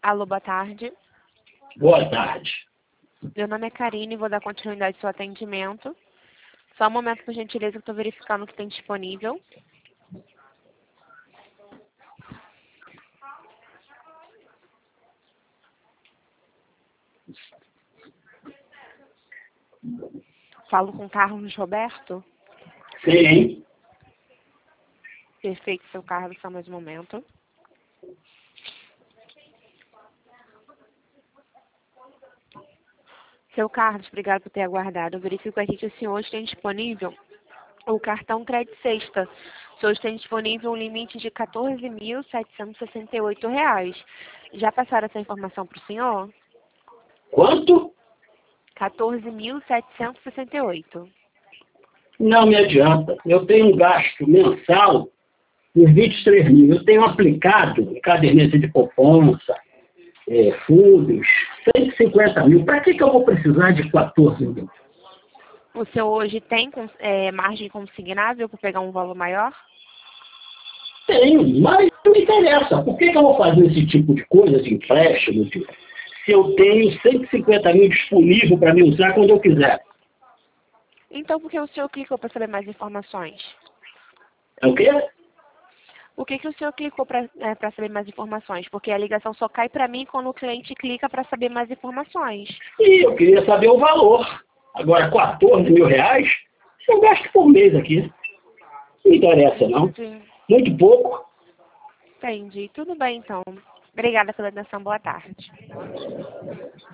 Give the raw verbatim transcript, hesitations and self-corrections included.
Alô, boa tarde. Boa tarde. Meu nome é Karine e vou dar continuidade ao seu atendimento. Só um momento, por gentileza, que eu estou verificando o que tem disponível. Falo com Carlos Roberto? Sim. Perfeito, seu Carlos, só mais um momento. Seu Carlos, obrigado por ter aguardado. Eu verifico aqui que o senhor hoje tem disponível o cartão Crédito Sexta. O senhor tem disponível um limite de quatorze mil setecentos e sessenta e oito reais. Já passaram essa informação para o senhor? Quanto? quatorze mil setecentos e sessenta e oito. Não me adianta. Eu tenho um gasto mensal de vinte e três mil. Eu tenho aplicado em caderneta de poupança, é, fundos, cento e cinquenta mil. Para que, que eu vou precisar de quatorze mil? O senhor hoje tem é, margem consignável para pegar um valor maior? Tenho, mas não me interessa. Por que, que eu vou fazer esse tipo de coisa, de empréstimo, de... se eu tenho cento e cinquenta mil disponível para me usar quando eu quiser? Então, por que o senhor clicou para saber mais informações? É o quê? O que, que o senhor clicou para é, para saber mais informações? Porque a ligação só cai para mim quando o cliente clica para saber mais informações. E eu queria saber o valor. Agora, quatorze mil reais, eu gasto por mês aqui. Não me interessa, não. Entendi. Muito pouco. Entendi. Tudo bem, então. Obrigada pela atenção. Boa tarde.